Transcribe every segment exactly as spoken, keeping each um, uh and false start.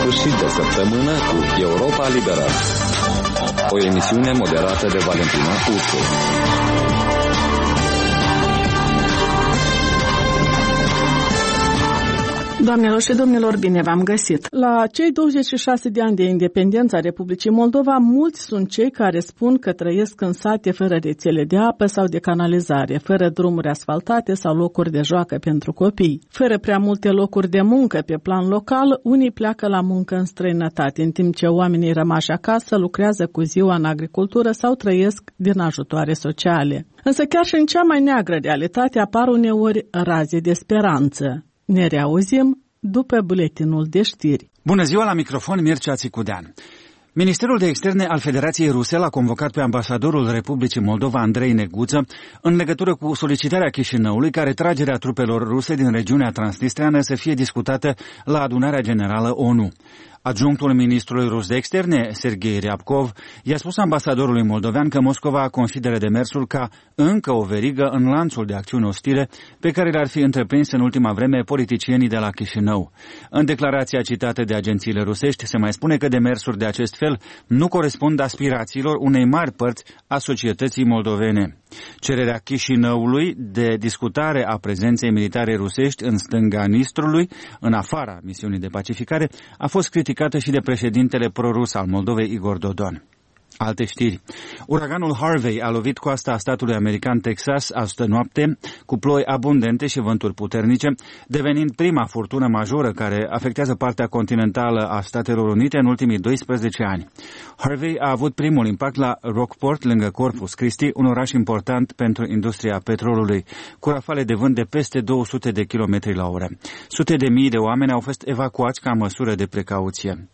sfârșit de săptămână cu Europa Liberă, o emisiune moderată de Valentina Ursu. Doamnelor și domnilor, bine v-am găsit! La cei douăzeci și șase de ani de independență a Republicii Moldova, mulți sunt cei care spun că trăiesc în sate fără rețele de apă sau de canalizare, fără drumuri asfaltate sau locuri de joacă pentru copii. Fără prea multe locuri de muncă pe plan local, unii pleacă la muncă în străinătate, în timp ce oamenii rămași acasă lucrează cu ziua în agricultură sau trăiesc din ajutoare sociale. Însă chiar și în cea mai neagră realitate apar uneori raze de speranță. Ne reauzim după buletinul de știri. Bună ziua, la microfon Mircea Țicudean. Ministerul de Externe al Federației Ruse l-a convocat pe ambasadorul Republicii Moldova, Andrei Neguță, în legătură cu solicitarea Chișinăului ca retragerea trupelor ruse din regiunea transnistreană să fie discutată la adunarea generală ONU. Adjunctul ministrului rus de externe, Sergei Ryabkov, i-a spus ambasadorului moldovean că Moscova consideră demersul ca încă o verigă în lanțul de acțiuni ostile pe care le-ar fi întreprins în ultima vreme politicienii de la Chișinău. În declarația citată de agențiile rusești se mai spune că demersuri de acest fel nu corespund aspirațiilor unei mari părți a societății moldovene. Cererea Chișinăului de discutare a prezenței militare rusești în stânga Nistrului, în afara misiunii de pacificare, a fost criticată și de președintele prorus al Moldovei, Igor Dodon. Alte știri. Uraganul Harvey a lovit coasta statului american Texas astă noapte cu ploi abundente și vânturi puternice, devenind prima furtună majoră care afectează partea continentală a Statelor Unite în ultimii doisprezece ani. Harvey a avut primul impact la Rockport, lângă Corpus Christi, un oraș important pentru industria petrolului, cu rafale de vânt de peste două sute de kilometri la oră. Sute de mii de oameni au fost evacuați ca măsură de precauție.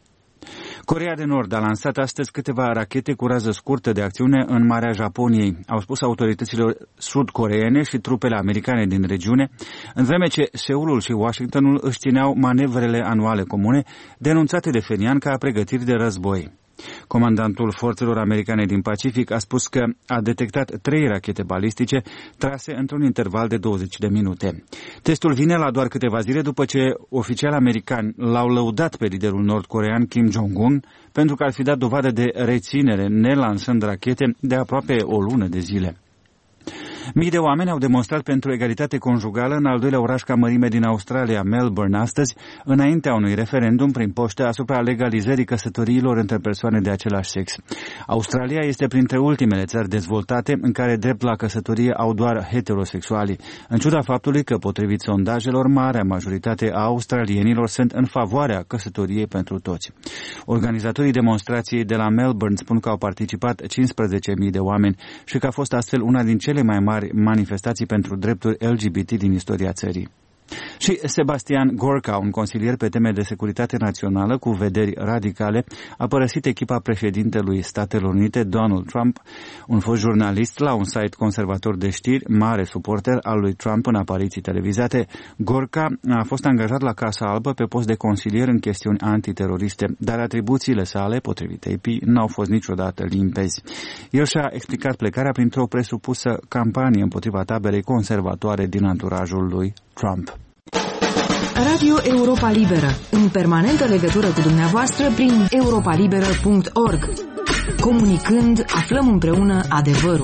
Coreea de Nord a lansat astăzi câteva rachete cu rază scurtă de acțiune în Marea Japoniei, au spus autoritățile sud-coreene și trupele americane din regiune, în vreme ce Seulul și Washingtonul își țineau manevrele anuale comune, denunțate de Pyongyang ca pregătiri de război. Comandantul forțelor americane din Pacific a spus că a detectat trei rachete balistice trase într-un interval de douăzeci de minute. Testul vine la doar câteva zile după ce oficiali americani l-au lăudat pe liderul nord-corean Kim Jong-un pentru că ar fi dat dovadă de reținere nelansând rachete de aproape o lună de zile. Mii de oameni au demonstrat pentru egalitate conjugală în al doilea oraș ca mărime din Australia, Melbourne, astăzi, înaintea unui referendum prin poștă asupra legalizării căsătoriilor între persoane de același sex. Australia este printre ultimele țări dezvoltate în care drept la căsătorie au doar heterosexualii, în ciuda faptului că, potrivit sondajelor, marea majoritate a australienilor sunt în favoarea căsătoriei pentru toți. Organizatorii demonstrației de la Melbourne spun că au participat cincisprezece mii de oameni și că a fost astfel una din cele mai mari manifestații pentru drepturi L G B T din istoria țării. Și Sebastian Gorka, un consilier pe teme de securitate națională cu vederi radicale, a părăsit echipa președintelui Statelor Unite, Donald Trump, un fost jurnalist la un site conservator de știri, mare suporter al lui Trump în apariții televizate. Gorka a fost angajat la Casa Albă pe post de consilier în chestiuni antiteroriste, dar atribuțiile sale, potrivit A P, n-au fost niciodată limpezi. El și-a explicat plecarea printr-o presupusă campanie împotriva taberei conservatoare din anturajul lui Trump. Radio Europa Liberă, în permanentă legătură cu dumneavoastră prin europa liberă punct org. Comunicând, aflăm împreună adevărul.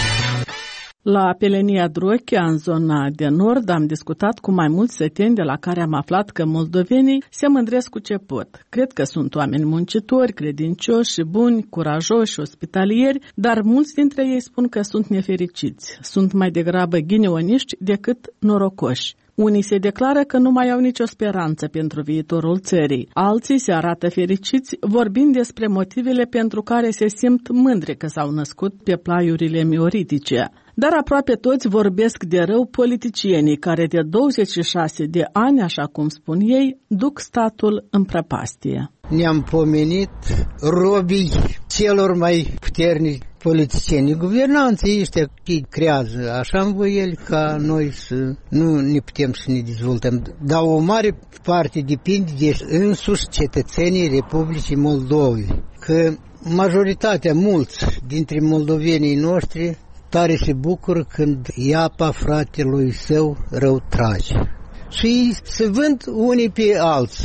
La Pelenia Drochea, în zona de nord, am discutat cu mai mulți săteni de la care am aflat că moldovenii se mândresc cu ce pot. Cred că sunt oameni muncitori, credincioși și buni, curajoși și ospitalieri, dar mulți dintre ei spun că sunt nefericiți. Sunt mai degrabă ghinioniști decât norocoși. Unii se declară că nu mai au nicio speranță pentru viitorul țării. Alții se arată fericiți vorbind despre motivele pentru care se simt mândri că s-au născut pe plaiurile mioritice. Dar aproape toți vorbesc de rău politicienii care de douăzeci și șase de ani, așa cum spun ei, duc statul în prăpastie. Ne-am pomenit robii celor mai puternici politicieni. Guvernanții ăștia creează așa învoieli ca noi să nu ne putem să ne dezvoltăm. Dar o mare parte depinde de însuși cetățenii Republicii Moldovei. Că majoritatea, mulți dintre moldovenii noștri tare se bucură când iapa fratelui său rău trage. Și se vând unii pe alții.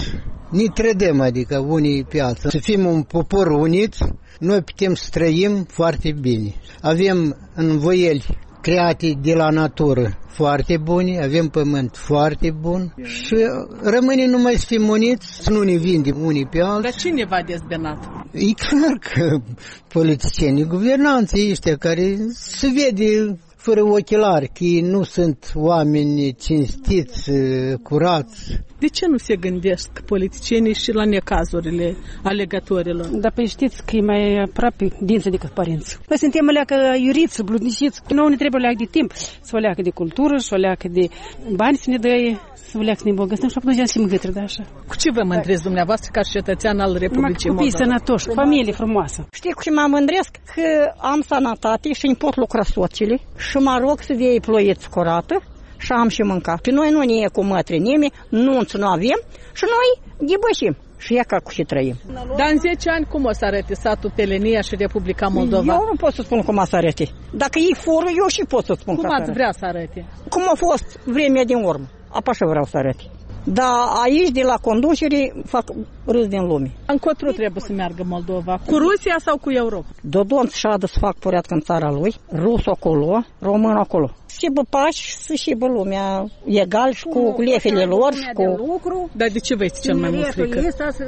ne trădăm, adică unii pe alții. Să fim un popor unit, noi putem să trăim foarte bine. Avem învoieli create de la natură foarte bune, avem pământ foarte bun și rămâne numai să fim uniți, să nu ne vindem unii pe alții. Dar cine v-a dezbinat? E clar că politicienii, guvernanții ăștia care se vede fără ochelari, că ei nu sunt oameni cinstiți, curați. De ce nu se gândesc politicienii și la necazurile alegătorilor? Dar păi știți că e mai aproape dință decât părinți. Noi suntem leacă iuriți, bludniciți. Noi ne trebuie leacă de timp. Să o leacă de cultură, să o leacă de bani să ne dă, să o leacă să ne îmbogățim și acum nu și mângâtră, da, așa. Cu ce vă mândresc dumneavoastră ca cetățean al Republicii Moldova? Copii sănătoși, familie frumoasă. Știi cu ce mă mândresc? Că am sănătate și îmi pot lucra soțile și mă rog să fie ploieți curată și am și mâncat. Pe noi nu ne e cu mătri nimeni, nunți nu avem și noi ghibășim. Și ea ca cu ce trăim. Dar în zece ani cum o să arate satul Pelenia și Republica Moldova? Eu nu pot să spun cum o să arate. Dacă ei fură, eu și pot să spun cum cum ați vrea să arate? Cum a fost vremea din urmă. Apa așa vreau să arate. Dar aici, de la conducere, fac râs din lume. Încotro trebuie să meargă Moldova? Cu Rusia sau cu Europa? Dodon șadă să fac poreatcă în țara lui, rus acolo, român acolo. Și bă pași să și bă lumea egal și cu lefele lor și cu... Lucru. Dar de ce vă este cel mai mult frică?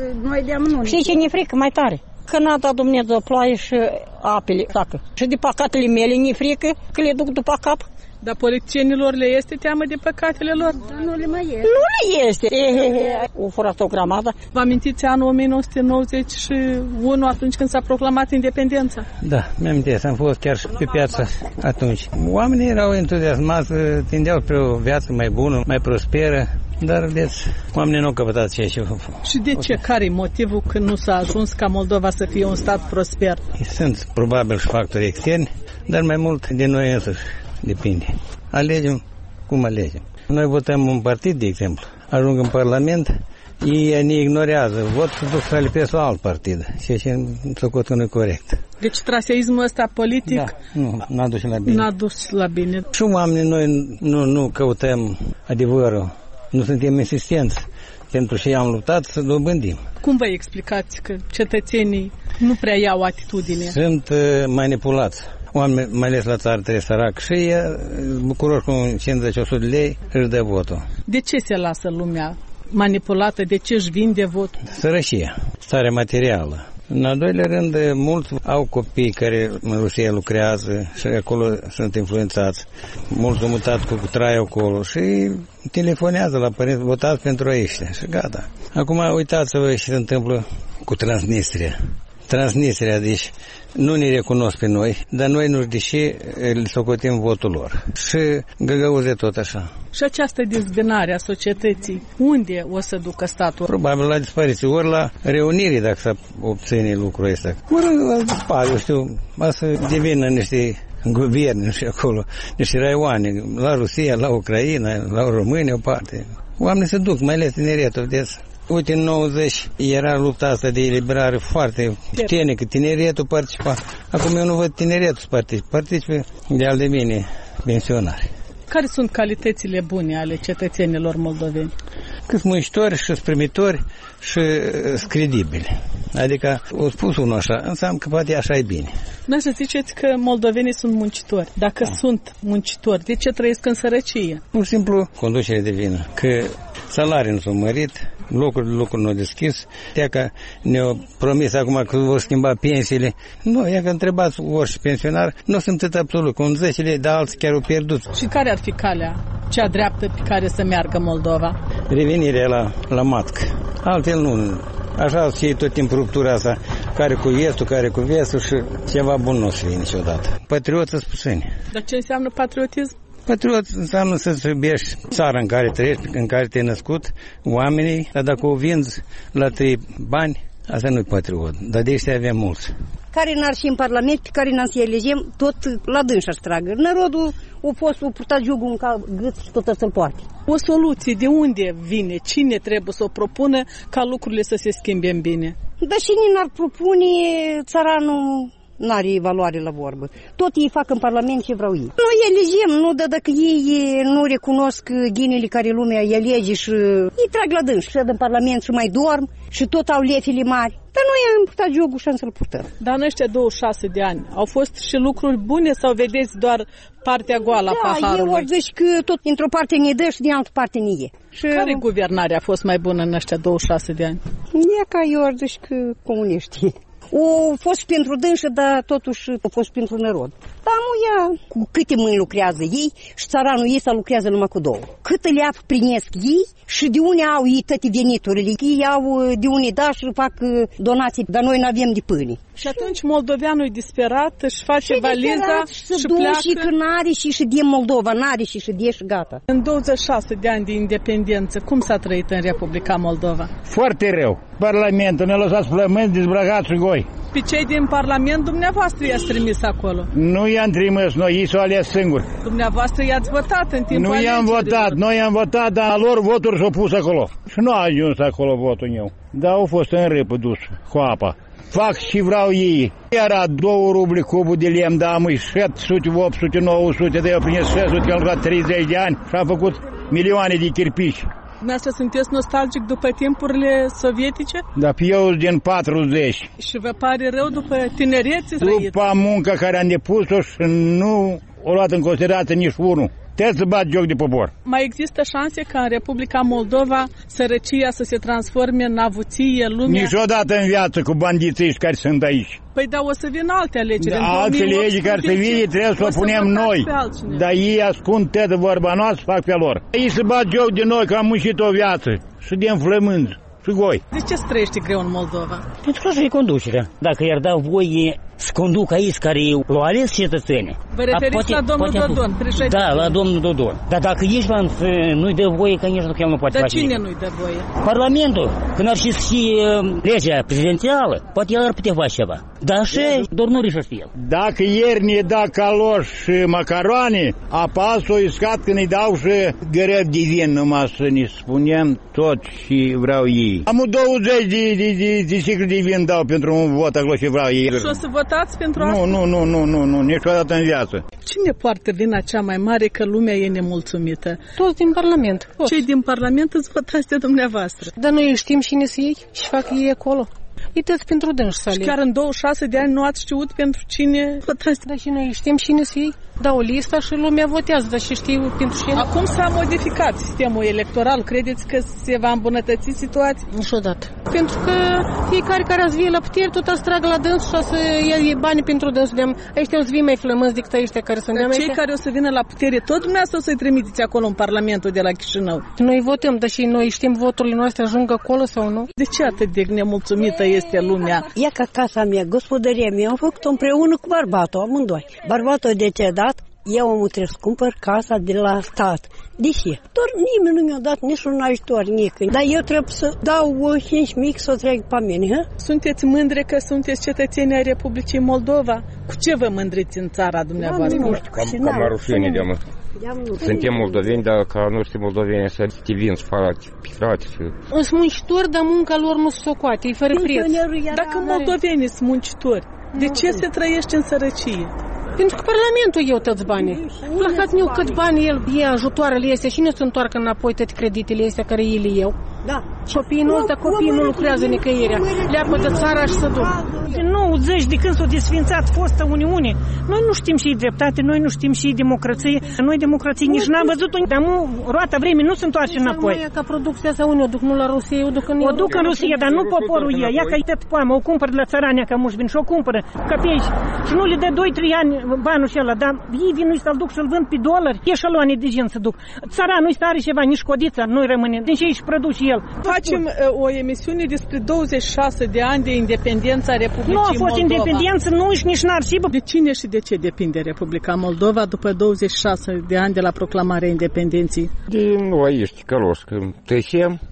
Știi ce ne frică mai tare? Că n-a dat Dumnezeu ploaie și apele sacă. Și de păcatele mele ne frică că le duc după cap. Dar politicienilor le este teamă de păcatele lor? Dar nu le mai este. Nu le este. E, e, e. O furat o grămadă. Vă amintiți anul o mie nouă sute nouăzeci și unu, atunci când s-a proclamat independența? Da, mi-amintesc. Am fost chiar și pe piață atunci. Oamenii erau entuziasmați, tindeau spre o viață mai bună, mai prosperă. Dar, vedeți, oamenii nu au căpătat ceea ce... Și de ce? Care-i motivul că nu s-a ajuns ca Moldova să fie un stat prosper? Sunt probabil și factori externi, dar mai mult de noi însuși depinde. Alegem cum alegem. Noi votăm un partid, de exemplu. Ajung în Parlament, ei ne ignorează. Vot să duc să lipesc la alt partid. Ceea ce socot că nu e corect. Deci traseismul ăsta politic da, nu, n-a dus la bine. N-a dus la bine. Și oamenii noi nu, nu căutăm adevărul. Nu suntem insistenți. Pentru ce am luptat să dobândim. Cum vă explicați că cetățenii nu prea iau atitudine? Sunt uh, manipulați. Oameni, mai ales la țară, trebuie sărac și e bucuros cu cincizeci la sută de lei își dă votul. De ce se lasă lumea manipulată? De ce își vinde votul? Sărășia, stare materială. În al doilea rând, mulți au copii care în Rusia lucrează și acolo sunt influențați. Mulți au mutat cu trai acolo și telefonează la părinți, votați pentru ăștia și gata. Acum uitați-vă ce se întâmplă cu Transnistria. Transnistria, deci nu ne recunosc pe noi, dar noi nu deși le socotim votul lor. Și găgăuze tot așa. Și această dezbinare a societății, unde o să ducă statul? Probabil la dispariție, ori la reunire, dacă să obține lucrul ăsta. Ori la dispariție, eu știu, o să devină niște guverne și acolo, niște raioane, la Rusia, la Ucraina, la România, o parte. Oamenii se duc, mai ales tineretul, vedeți. Uite, în nouăzeci era lupta asta de eliberare foarte puternică, tineretul participa. Acum eu nu văd tineretul să participe, participe de al de mine pensionari. Care sunt calitățile bune ale cetățenilor moldoveni? Câți muncitori și sprimitori și credibili. Adică, o spus unul așa, înseamnă că poate așa e bine. Noi să ziceți că moldovenii sunt muncitori. Dacă da. sunt muncitori, de ce trăiesc în sărăcie? Pur și simplu, conducerea de vină. Că salarii nu s-au mărit, locuri de lucru nu au deschis. Ea că ne-au promis acum că vor schimba pensiile. Nu, ea că întrebați orice pensionar, nu o simțit absolut. Cu zece lei de alții chiar au pierdut. Și care ar fi calea cea dreaptă pe care să meargă Moldova? Revenirea la, la matcă. Altfel nu. Așa și tot timpul ruptura asta, care cu estul, care cu vestul și ceva bun nu o să fie niciodată. Patriot să spuseni. Dar ce înseamnă patriotism? Patriot înseamnă să-ți iubești țara în care trăiești, în care te-ai născut, oamenii, dar dacă o vinzi la trei bani, asta nu-i patriot. Dar de ăștia avem mulți. Care n-ar și în Parlament, pe care n-am să elegem, tot la dânși ar tragă. Narodul o fost o purtat jugul în ca gât și tot să-l poate. O soluție de unde vine? Cine trebuie să o propună ca lucrurile să se schimbe în bine? Dar cine n-ar propune țăranul n-are valoare la vorbă. Tot ei fac în Parlament ce vreau ei. Noi elegem, nu, dar dacă ei nu recunosc ghinele care lumea elege și îi trag la dâns, șed în Parlament și mai dorm și tot au lefile mari. Dar noi am purtat jocul și am să-l purtăm. Dar în ăștia douăzeci și șase de ani au fost și lucruri bune sau vedeți doar partea goală a da, paharului? Da, eu zic că tot într-o parte ne dă și din altă parte ne e. Și care guvernare a fost mai bună în ăștia douăzeci și șase de ani? E ca eu ar zic că comuniștii. O fost pentru dânsă, dar totuși a fost pentru narod. Dar nu ea cu câte mâini lucrează ei și țăranul ei să lucrează numai cu două. Câte leap primesc ei și de unde au ei toate veniturile. Ei au de unde da și fac donații, dar noi nu avem de pâine. Și atunci moldoveanul e disperat, își face și valiza și, și, și pleacă. Și că n-are și și de Moldova, n-are și și de și gata. În douăzeci și șase de ani de independență, cum s-a trăit în Republica Moldova? Foarte rău. Parlamentul ne-a lăsat flămânzi, dezbrăcați și goi. Pe cei din Parlament, dumneavoastră i-ați trimis acolo? Nu i-am trimis, noi ei s-au ales singuri. Dumneavoastră i-ați votat în timpul Nu i-am votat, noi i-am votat, dar lor voturi s-au pus acolo. Și nu a ajuns acolo votul meu. Dar au fost în râpă dus cu apa. Fac și vreau ei. Era două ruble cubul de lemn, dar am șapte sute, opt sute, nouă sute, de eu prin șase sute, că am luat treizeci de ani și am făcut milioane de chirpici. Dumneavoastră sunteți nostalgic după timpurile sovietice? Da, pe eu din patruzeci. Și vă pare rău după tinerețe? După munca care am depus-o și nu o luat în considerație nici unul. Trebuie să bat joc de popor. Mai există șanse ca în Republica Moldova sărăcia să se transforme în avuție, lumea? Niciodată în viață cu bandiții care sunt aici. Păi da, o să vină alte alegeri. Da, alte legi care să vină trebuie să o punem noi. Dar ei ascund de vorba noastră, fac pe lor. Ei se bat joc de noi că am muncit o viață și de înflămânzi și goi. De ce trăiește greu în Moldova? Pentru că așa e conducerea. Dacă i-ar da voie să conduc aici care l-au ales cetățenii. Vă referiți poate, la domnul Dodon, președinte? Da, la domnul Dodon. Dar dacă ești nu-i dă voie, că nici el nu poate Dar face. Dar cine nu-i dă voie? Parlamentul. Când ar și și legea prezidențială, poate el ar putea face ceva. Dar și doar nu rișă el. Dacă ieri ne da caloși și macaroane, apasă o iscat când îi dau și gărăbi de vin, numai să ne spunem tot și vreau ei. Am douăzeci de, de, de, de sicli de vin dau pentru un vot acolo și vreau ei. Și o să votați pentru asta? Nu, nu, nu, nu, nu, nu, niciodată în viață. Cine poartă vina cea mai mare că lumea e nemulțumită? Toți din Parlament. Cei din Parlament îți votați de dumneavoastră. Dar noi știm cine să iei și fac ei acolo. Uitați pentru dânși să aleg. Și chiar în douăzeci și șase de ani nu ați știut pentru cine votați? Da, și noi știm cine să iei. Dau lista și lumea votează, dar și știu pentru cine. Acum s-a modificat sistemul electoral. Credeți că se va îmbunătăți situația? Niciodată. Pentru că fiecare care ați vie la putere, tot ați trag la dâns și o să ia bani pentru dâns. Ăștia o să vii mai flămânzi decât ăștia care sunt. Cei ăștia care o să vină la putere, tot dumneavoastră o să-i trimiteți acolo în Parlamentul de la Chișinău. Noi votăm, dar și noi știm voturile noastre ajung acolo sau nu? De ce atât de nemulțumită este lumea? E ca casa mea, gospodăria mea, am făcut-o împreună cu bărbatul, amândoi. Bărbatul de ce a dat, eu am trebuie să cumpăr casa de la stat. De ce? Doar nimeni nu mi-a dat nici un ajutor, nicăieri. Dar eu trebuie să dau cinci mii să o trec pe mine. Ha? Sunteți mândre că sunteți cetățeni ai Republicii Moldova? Cu ce vă mândriți în țara dumneavoastră? Nu știu, cam, cam rușine de-am. Suntem moldoveni, dar ca nu știm moldoveni să te vin și farati, picrate. Sunt muncitori, dar munca lor nu se socoate, e fără preț. Dacă moldovenii sunt muncitori, de ce se trăiește în sărăcie? Pentru că Parlamentul eu toți banii. Plăcat eu cât bani el e ajutoarele astea și nu se întoarcă înapoi toate creditele astea care ei le iau. Da. Copiii nu, ăsta, copiii nu lucrează nicăierea. Leapă de țara și să duc. Din nouăzeci, de când s-a desfințat fosta Uniune, noi nu știm și dreptate, noi nu știm și democrație. Noi democrație nici n-am văzut-o, dar nu, roata vremii nu se întoarce înapoi. Mai ca producția asta unde o duc, nu la Rusia, o duc în O duc în Rusia, dar nu poporul ei. Ia că e tot poamă, o cumpără de la țărania ca mușbin și o cumpără ca pe aici. Și nu le dă doi trei ani banul și ăla, dar ei vin nu-i să-l duc și-l vând pe dolari. Eșaloane de gen să duc. Țara nu-i stare ceva, nici codița, nu-i rămâne. Din ce își produce el. Facem uh, o emisiune despre douăzeci și șase de ani de independența Republicii Moldova. Nu a fost independență, nu și nici n-ar și... De cine și de ce depinde Republica Moldova după douăzeci și șase de ani de la proclamarea independenței? Din noi ești căloși, că tăiem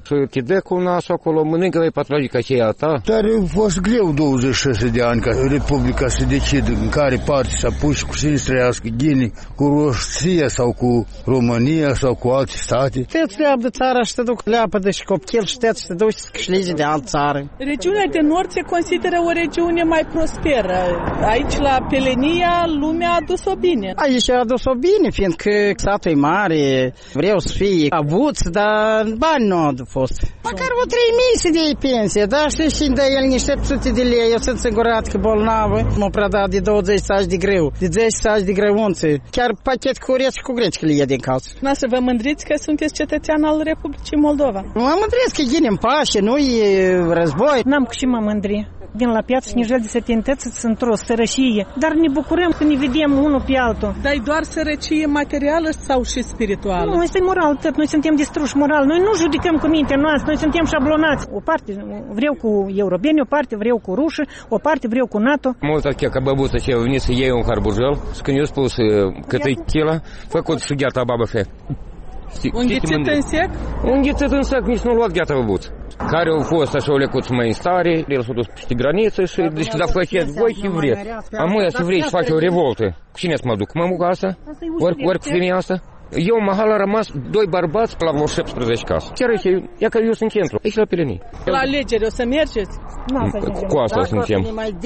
Și te dă cu nasul acolo, mănâncă vei patrologica și a ta. Dar a fost greu douăzeci și șase de ani ca Republica să decide în care parte să apuci cu cine să trăiască Ghinii, cu Rusia sau cu România sau cu alte state. Te-ți leapă țara și te duc leapădă și copil și te și te duci să câșligi de altă țară. Regiunea de nord se consideră o regiune mai prosperă. Aici, la Pelenia, lumea a dus-o bine. Aici a dus-o bine, fiindcă satul e mare, vreau să fie avuți, dar bani nu au fost. Măcar o trei mii să dea pensie, da? Știi și de el niște sute de lei, eu sunt sigurat că bolnavă. M-a predat de douăzeci saci de greu, de zece saci de grăunță. Chiar pachet cu ureți și cu greci că le ia din casă. Na, să vă mândriți că sunteți cetățean al Republicii Moldova. Mă mândresc că gine în pace, nu e război. N-am cu și mă mândri. Vin la piață și nivel de sătintăți într-o sărășie. Dar ne bucurăm că ne vedem unul pe altul. Dar e doar sărăcie materială sau și spirituală? Nu, este moral tot. Noi suntem distruși moral. Noi nu judecăm cu mintea noastră. Noi suntem șablonați. O parte vreau cu europeni, o parte vreau cu ruși, o parte vreau cu NATO. Mult așa ca băbuță ce a venit să iei un harbujel și când i-a spus cât e chila, făcut și gheata babă fe. Un ghițit în sec? Un ghițit în sec, nici nu luat gheata băbuț. Care au fost așa o lecuț mai în stare, el s-a dus peste graniță și deci da faceți voi și vreți. Amâia să vrei să faci o revoltă. Cu cine să mă duc? Mă muca asta? Ori, ori cu femeia asta? Eu, mahal, a rămas doi bărbați pe la vreo șaptesprezece casă. Chiar aici, ia că eu sunt centru, aici la Pelenie. La alegeri o să mergeți? Cu asta suntem.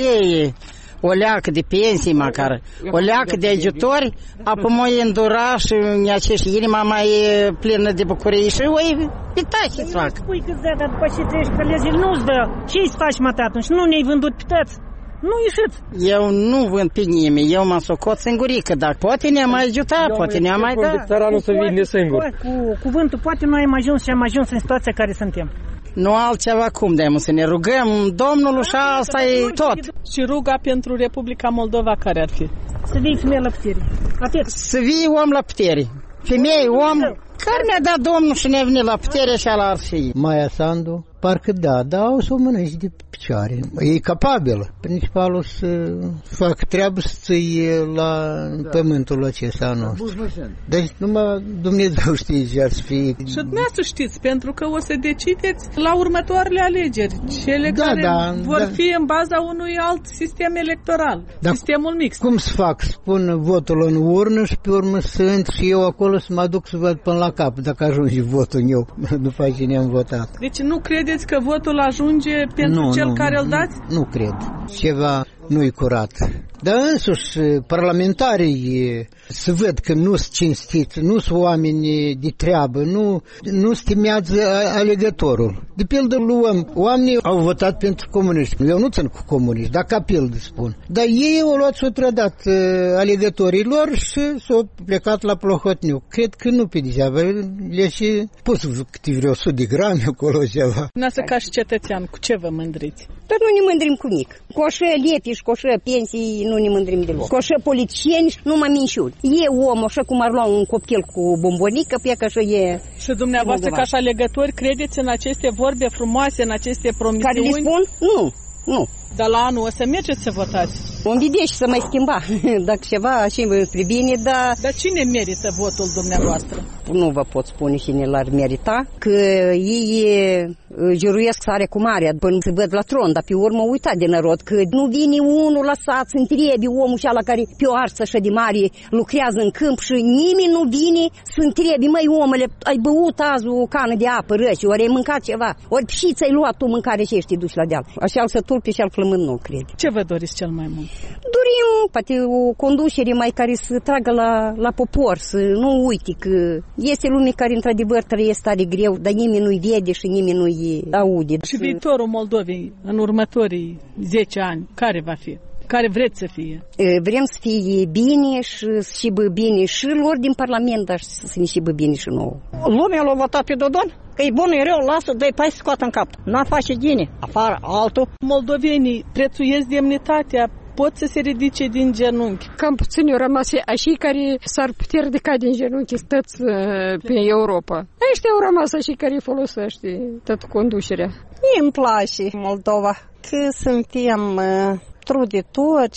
O leacă de pensii măcar, o leacă de ajutori, apoi mă îndura și acești inima mai plină de bucurie și o pita și să fac. Spui că-ți dă, dar după ce treci pe legile nu-ți dă. Ce-i faci, mă, atunci? Nu ne-ai vândut pe tăți? Nu ieșiți. Eu nu vând pe nimeni, eu mă socot singurică, dar poate ne-a mai ajutat, poate ne-a mai dat. Țăranul să vine singur. Cu cuvântul, poate noi am ajuns și am ajuns în situația care suntem. Nu altceva cum de să ne rugăm Domnul și asta e tot. Și ruga pentru Republica Moldova care ar fi? Să vii femeie la putere. Atât. Să vii om la putere. Femeie, om, care ne-a dat Domnul și ne-a venit la putere și ala ar fi. Maia Sandu, parcă da, da, o să o mănânci de picioare. E capabilă. Principalul să facă treabă să ții la pământul acesta nostru. Deci numai Dumnezeu știe ce ar fi. Și dumneavoastră știți, pentru că o să decideți la următoarele alegeri, cele da, care da, vor da. fi în baza unui alt sistem electoral, da. Sistemul mixt. Cum să fac? Spun votul în urnă și pe urmă sunt și eu acolo să mă duc să văd până la cap dacă ajunge votul eu, după cine am votat. Deci nu credeți că votul ajunge pentru nu, cel nu, care nu, îl dați? Nu cred. Ceva nu-i curat. Dar însuși parlamentarii să văd că nu sunt cinstiți, nu sunt oameni de treabă, nu, nu stimează alegătorul. De pildă luăm, oamenii au votat pentru comuniști. Eu nu țin cu comuniști, dar ca pildă spun. Dar ei au luat și-au trădat uh, alegătorii lor și s-au plecat la Plohotniuc. Cred că nu pe degeaba, le și pus câte vreo sută de grame acolo ceva. Noastră ca și cetățean, cu ce vă mândriți? Dar nu ne mândrim cu nic. Cu așa lepi și cu așa pensii nu ne mândrim deloc. Cu așa politicieni numai minciuni. E om, așa cum ar lua un copil cu bombonică, pe că așa e... Și dumneavoastră ca și alegători credeți în aceste vorbe frumoase, în aceste promisiuni? Care le spun? Nu, nu. Dar la anul o să mergeți să votați? Vom vedea și să mai schimba, dacă ceva și spre bine, dar... Dar cine merită votul dumneavoastră? Nu vă pot spune cine l-ar merita, că ei juruiesc sare cu marea până se văd la tron, dar pe urmă uita de nărod, că nu vine unul la sat să întrebi omul ăla care pe o arță așa de mare lucrează în câmp și nimeni nu vine să întrebi, măi omule, ai băut azi o cană de apă rece, ori ai mâncat ceva, ori și ți-ai luat tu mâncare și ești duci la deal. Așa să tulpi și al flămând nu cred. Ce vă doriți cel mai mult? Dorim, poate, o conducere mai care să tragă la, la popor, să nu uite că este lume care într-adevăr trăiesc tare greu, dar nimeni nu-i vede și nimeni nu-i aude. Și viitorul Moldovei în următorii zece ani, care va fi? Care vreți să fie? Vrem să fie bine și să șibă bine și lor din Parlament, dar să ne șibă bine și nouă. Lumea l-a votat pe Dodon? Că e bun, e rău, lasă, dă-i pai să scoată în cap. N-a face gine, afară, altul. Moldovenii prețuiesc demnitatea, pot să se ridice din genunchi. Cam puțin au rămas așa care s-ar putea ridica din genunchi stăți pe Europa. Ăștia au rămas așa care folosește tot conducerea. Mie îmi place Moldova, că suntem truditori,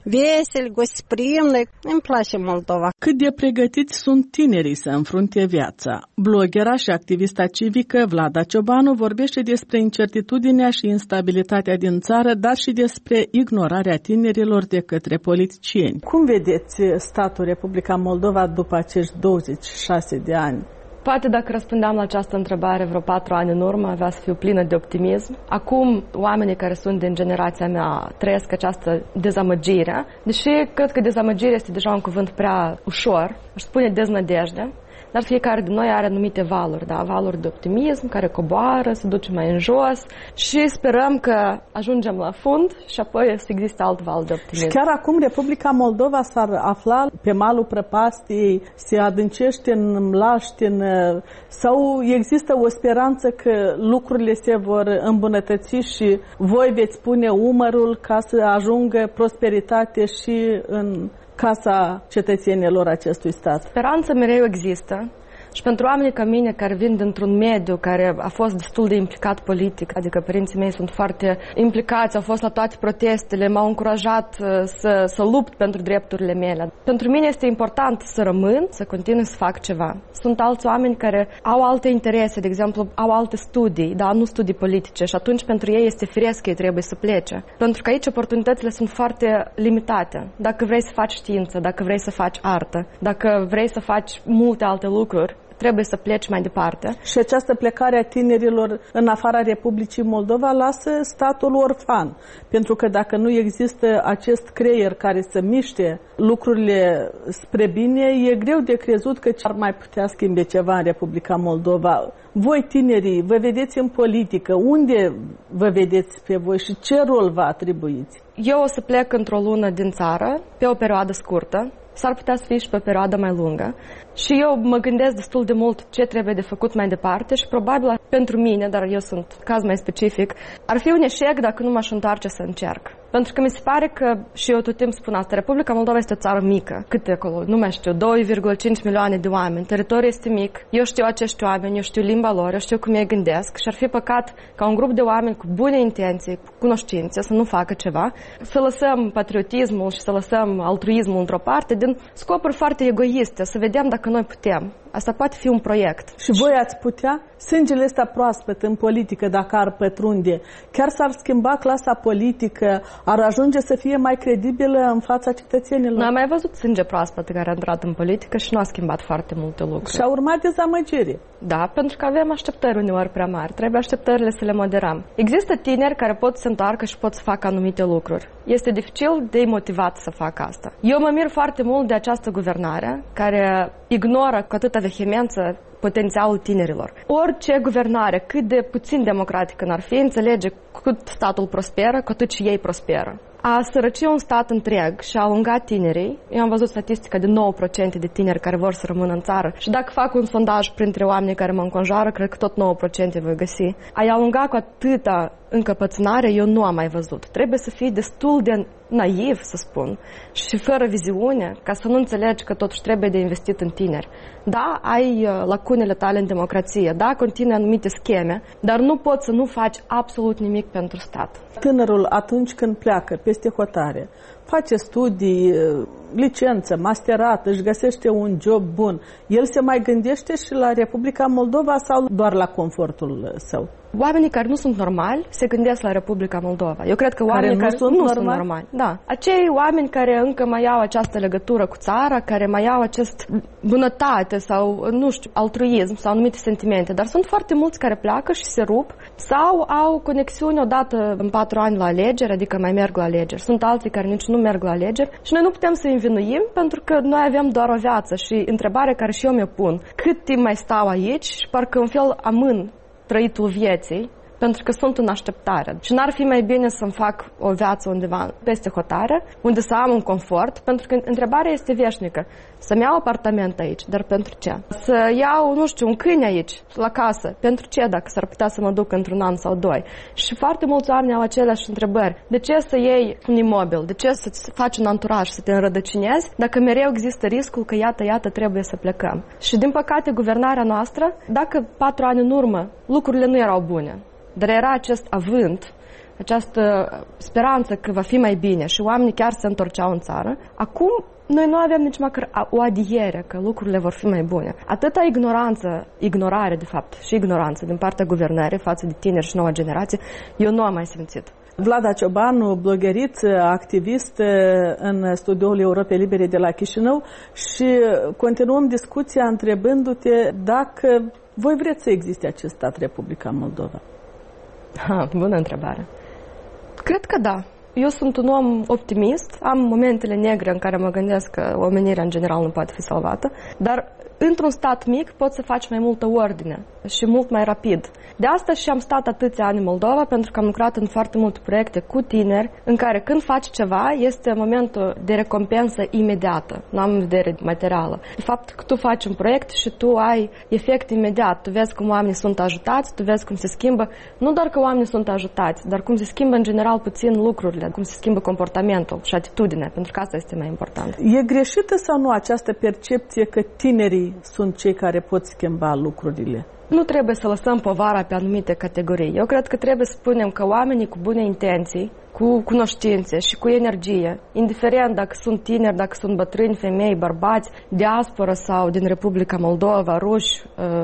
veseli, gostoprimne. Îmi place Moldova. Cât de pregătiți sunt tinerii să înfrunte viața? Blogera și activista civică Vlada Ciobanu vorbește despre incertitudinea și instabilitatea din țară, dar și despre ignorarea tinerilor de către politicieni. Cum vedeți statul Republica Moldova după acești douăzeci și șase de ani? Poate dacă răspundeam la această întrebare vreo patru ani în urmă, avea să fiu plină de optimism. Acum, oamenii care sunt din generația mea trăiesc această dezamăgire, deși cred că dezamăgirea este deja un cuvânt prea ușor, aș spune deznădejde, dar fiecare din noi are anumite valuri, da? Valuri de optimism care coboară, se duce mai în jos și sperăm că ajungem la fund și apoi să existe alt val de optimism. Și chiar acum Republica Moldova s-ar afla pe malul prăpastiei, se adâncește în mlaștin sau există o speranță că lucrurile se vor îmbunătăți și voi veți pune umărul ca să ajungă prosperitate și în casa cetățenilor acestui stat? Speranța mereu există. Și pentru oamenii ca mine care vin dintr-un mediu care a fost destul de implicat politic, adică părinții mei sunt foarte implicați, au fost la toate protestele, m-au încurajat să, să lupt pentru drepturile mele. Pentru mine este important să rămân, să continui să fac ceva. Sunt alți oameni care au alte interese, de exemplu, au alte studii, dar nu studii politice și atunci pentru ei este firesc că ei trebuie să plece. Pentru că aici oportunitățile sunt foarte limitate. Dacă vrei să faci știință, dacă vrei să faci artă, dacă vrei să faci multe alte lucruri, trebuie să pleci mai departe. Și această plecare a tinerilor în afara Republicii Moldova lasă statul orfan. Pentru că dacă nu există acest creier care să miște lucrurile spre bine, e greu de crezut că ar mai putea schimbe ceva în Republica Moldova. Voi, tinerii, vă vedeți în politică. Unde vă vedeți pe voi și ce rol vă atribuiți? Eu o să plec într-o lună din țară, pe o perioadă scurtă. S-ar putea să fie și pe o perioadă mai lungă. Și eu mă gândesc destul de mult ce trebuie de făcut mai departe și probabil pentru mine, dar eu sunt caz mai specific, ar fi un eșec dacă nu m-aș întoarce să încerc. Pentru că mi se pare că, și eu tot timpul spun asta, Republica Moldova este o țară mică. Cât e acolo? Nu mai știu, doi virgulă cinci milioane de oameni. Teritoriul este mic. Eu știu acești oameni, eu știu limba lor, eu știu cum ei gândesc și ar fi păcat ca un grup de oameni cu bune intenții, cu cunoștințe, să nu facă ceva, să lăsăm patriotismul și să lăsăm altruismul într-o parte din scopuri foarte egoiste, să vedem dacă noi putem. Asta poate fi un proiect. Și voi ați putea? Sângele ăsta proaspăt în politică, dacă ar pătrunde, chiar s-ar schimba clasa politică, ar ajunge să fie mai credibilă în fața cetățenilor? Noi am mai văzut sânge proaspăt care a intrat în politică și nu a schimbat foarte multe lucruri. Și a urmat dezamăgire. Da, pentru că avem așteptări uneori prea mari. Trebuie așteptările să le moderăm. Există tineri care pot să se întoarcă și pot să facă anumite lucruri. Este dificil de motivat să facă asta. Eu mă mir foarte mult de această guvernare care ignoră cu atâta vehemență potențialul tinerilor. Orice guvernare, cât de puțin democratică n-ar fi, înțelege cât statul prosperă, cu atât și ei prosperă. A sărăci un stat întreg și a alunga tinerii, eu am văzut statistica de nouă la sută de tineri care vor să rămână în țară și dacă fac un sondaj printre oamenii care mă înconjoară, cred că tot nouă la sută voi găsi. A-i alunga cu atâta încăpățânare eu nu am mai văzut. Trebuie să fii destul de naiv, să spun, și fără viziune, ca să nu înțelegi că totuși trebuie de investit în tineri. Da, ai lacunele tale în democrație, da, continui anumite scheme, dar nu poți să nu faci absolut nimic pentru stat. Tânărul atunci când pleacă peste hotare, face studii, licență, masterat, își găsește un job bun, el se mai gândește și la Republica Moldova sau doar la confortul său? Oamenii care nu sunt normali se gândesc la Republica Moldova. Eu cred că oamenii care, care nu, sunt, nu normali? sunt normali. Da. Acei oameni care încă mai au această legătură cu țara, care mai au acest bunătate sau, nu știu, altruism sau anumite sentimente, dar sunt foarte mulți care pleacă și se rup sau au conexiuni odată în patru ani la alegeri, adică mai merg la alegeri. Sunt alții care nici nu merg la alegeri și noi nu putem să îi învinuim pentru că noi avem doar o viață și întrebarea care și eu mi-o pun, cât timp mai stau aici și parcă un fel amân trăitul vieții, pentru că sunt în așteptare. Și n-ar fi mai bine să-mi fac o viață undeva peste hotare, unde să am un confort, pentru că întrebarea este veșnică. Să-mi iau apartament aici, dar pentru ce? Să iau, nu știu, un câine aici, la casă, pentru ce, dacă s-ar putea să mă duc într-un an sau doi? Și foarte mulți oameni au aceleași întrebări. De ce să iei un imobil? De ce să-ți faci un anturaj, să te înrădăcinezi, dacă mereu există riscul că iată, iată, trebuie să plecăm? Și din păcate, guvernarea noastră, dacă patru ani în urmă lucrurile nu erau bune, dar era acest avânt această speranță că va fi mai bine și oamenii chiar se întorceau în țară, acum noi nu avem nici măcar o adiere că lucrurile vor fi mai bune. Atâta ignoranță, ignorare de fapt și ignoranță din partea guvernării față de tineri și noua generație, eu nu am mai simțit. Vlada Ciobanu, blogheriță, activist în studioul Europei Libere de la Chișinău și continuăm discuția întrebându-te dacă voi vreți să existe acest stat Republica Moldova. Ha, bună întrebare. Cred că da. Eu sunt un om optimist, am momentele negre în care mă gândesc că omenirea în general nu poate fi salvată, dar într-un stat mic poți să faci mai multă ordine și mult mai rapid. De asta și am stat atâția ani în Moldova, pentru că am lucrat în foarte multe proiecte cu tineri, în care când faci ceva, este momentul de recompensă imediată, nu am în vedere materială. De fapt, că tu faci un proiect și tu ai efect imediat, tu vezi cum oamenii sunt ajutați, tu vezi cum se schimbă, nu doar că oamenii sunt ajutați, dar cum se schimbă în general puțin lucrurile, cum se schimbă comportamentul și atitudinea, pentru că asta este mai important. E greșită sau nu această percepție că tinerii sunt cei care pot schimba lucrurile? Nu trebuie să lăsăm povara pe anumite categorii. Eu cred că trebuie să spunem că oamenii cu bune intenții, cu cunoștințe și cu energie, indiferent dacă sunt tineri, dacă sunt bătrâni, femei, bărbați, diaspora sau din Republica Moldova, ruși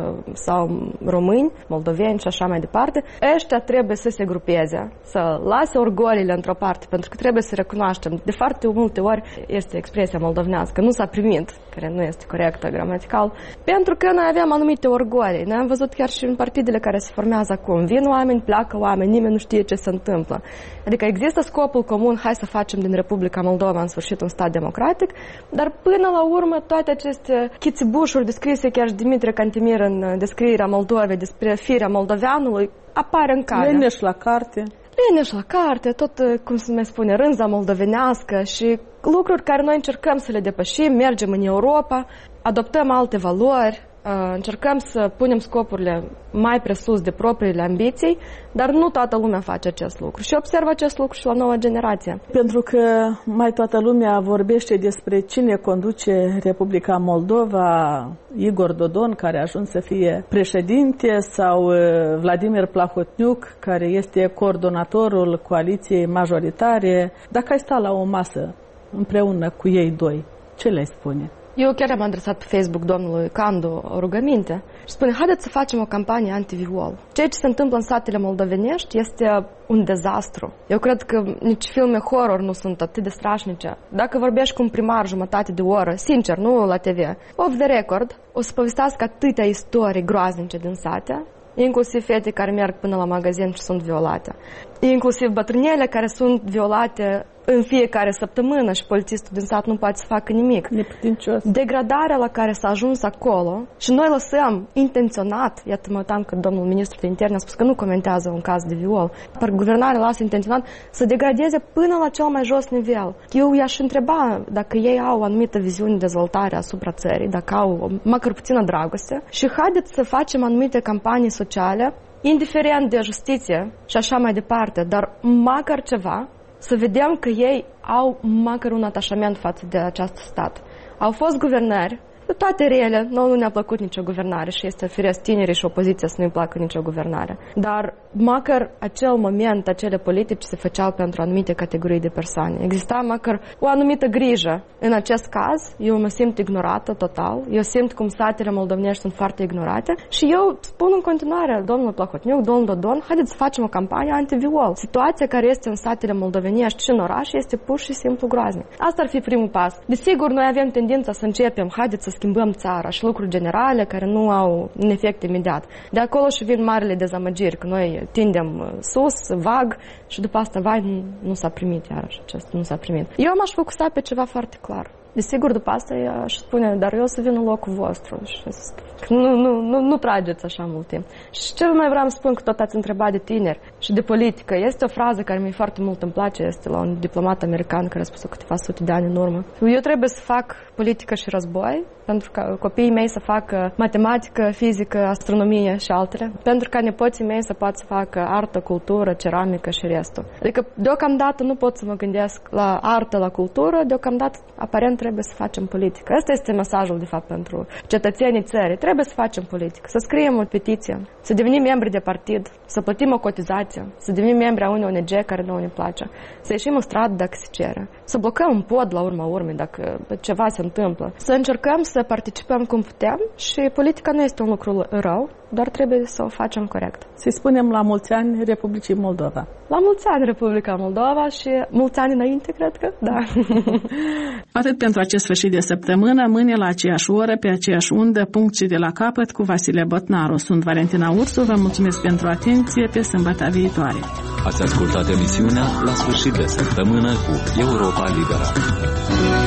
sau români, moldoveni și așa mai departe, ăștia trebuie să se grupeze, să lase orgolile într-o parte, pentru că trebuie să recunoaștem. De foarte multe ori este expresia moldovnească, nu s-a primit, care nu este corectă gramatical, pentru că noi avem anumite orgoli. Noi am văzut chiar și în partidele care se formează acum. Vin oameni, pleacă oameni, nimeni nu știe ce se întâmplă. Adică există scopul comun, hai să facem din Republica Moldova în sfârșit un stat democratic, dar până la urmă toate aceste chițibușuri descrise chiar și Dimitrie Cantemir în descrierea Moldovei despre firea moldoveanului apare în cale. Leneș la carte. Leneș la carte, tot, cum se mai spune, rânza moldovenească și lucruri care noi încercăm să le depășim, mergem în Europa, adoptăm alte valori, încercăm să punem scopurile mai presus de propriile ambiții, dar nu toată lumea face acest lucru. Și observ acest lucru și la noua generație. Pentru că mai toată lumea vorbește despre cine conduce Republica Moldova, Igor Dodon, care a ajuns să fie președinte, sau Vladimir Plahotniuc, care este coordonatorul coaliției majoritare. Dacă ai sta la o masă împreună cu ei doi, ce le spune? Eu chiar am adresat pe Facebook domnului Candu o rugăminte și spune, haideți să facem o campanie anti-viol. Ceea ce se întâmplă în satele moldovenești este un dezastru. Eu cred că nici filme horror nu sunt atât de strașnice. Dacă vorbești cu un primar jumătate de oră, sincer, nu la T V, off the record, o să povestească atâtea istorii groaznice din sate, inclusiv fete care merg până la magazin și sunt violate, inclusiv bătrânele care sunt violate în fiecare săptămână și polițistul din sat nu poate să facă nimic. Neputincios. Degradarea la care s-a ajuns acolo și noi lăsăm intenționat, iată mă uitam că domnul ministru de interne a spus că nu comentează un caz de viol, dar guvernarea lasă intenționat să degradeze până la cel mai jos nivel. Eu i-aș întreba dacă ei au o anumită viziune de dezvoltare asupra țării, dacă au măcar puțină dragoste și haideți să facem anumite campanii sociale, indiferent de justiție și așa mai departe, dar măcar ceva, să vedem că ei au măcar un atașament față de acest stat. Au fost guvernări, toate rele, nouă nu ne-a plăcut nicio guvernare și este firesc tinerii și opoziția să nu-i placă nicio guvernare. Dar măcar acel moment, acele politici se făceau pentru anumite categorii de persoane. Exista măcar o anumită grijă. În acest caz, eu mă simt ignorată total. Eu simt cum satele moldovnești sunt foarte ignorate și eu spun în continuare, domnul Plahotniuc, domnul Dodon, haideți să facem o campanie anti-viol. Situația care este în satele moldovenești și în oraș este pur și simplu groaznic. Asta ar fi primul pas. Desigur, noi avem tendința să începem, haideți să schimbăm țara și lucruri generale care nu au un efect imediat. De acolo și vin marile dezamăgiri, că noi tindem sus, vag și după asta, vai, nu, nu s-a primit iarăși acest, nu s-a primit. Eu m-aș focusa pe ceva foarte clar. Desigur, după asta aș spune, dar eu să vin în locul vostru și nu, nu, nu, nu trageți așa mult timp. Și ce mai vreau să spun, că tot ați întrebat de tineri și de politică, este o frază care mi-e foarte mult îmi place, este la un diplomat american care a spus-o câteva sute de ani în urmă. Eu trebuie să fac politică și război pentru ca copiii mei să facă matematică, fizică, astronomie și altele, pentru ca nepoții mei să poată să facă artă, cultură, ceramică și restul. Adică deocamdată nu pot să mă gândesc la artă, la cultură, deocamdată aparent trebuie să facem politică. Asta este mesajul de fapt pentru cetățenii țării. Trebuie să facem politică, să scriem o petiție, să devenim membri de partid, să plătim o cotizație, să devenim membri a unei O N G care nu ne place, să ieșim în stradă dacă se cere, să blocăm un pod la urma urmei dacă ceva se întâmplă, să încercăm să participăm cum putem și politica nu este un lucru rău, doar trebuie să o facem corect. Să-i spunem la mulți ani Republicii Moldova. La mulți ani Republica Moldova și mulți ani înainte, cred că, da. Atât pentru acest sfârșit de săptămână, mâine la aceeași oră, pe aceeași undă, punct și de la capăt cu Vasile Botnaru. Sunt Valentina Ursu, vă mulțumesc pentru atenție, pe sâmbătă viitoare. Ați ascultat emisiunea La sfârșit de săptămână cu Europa Liberă.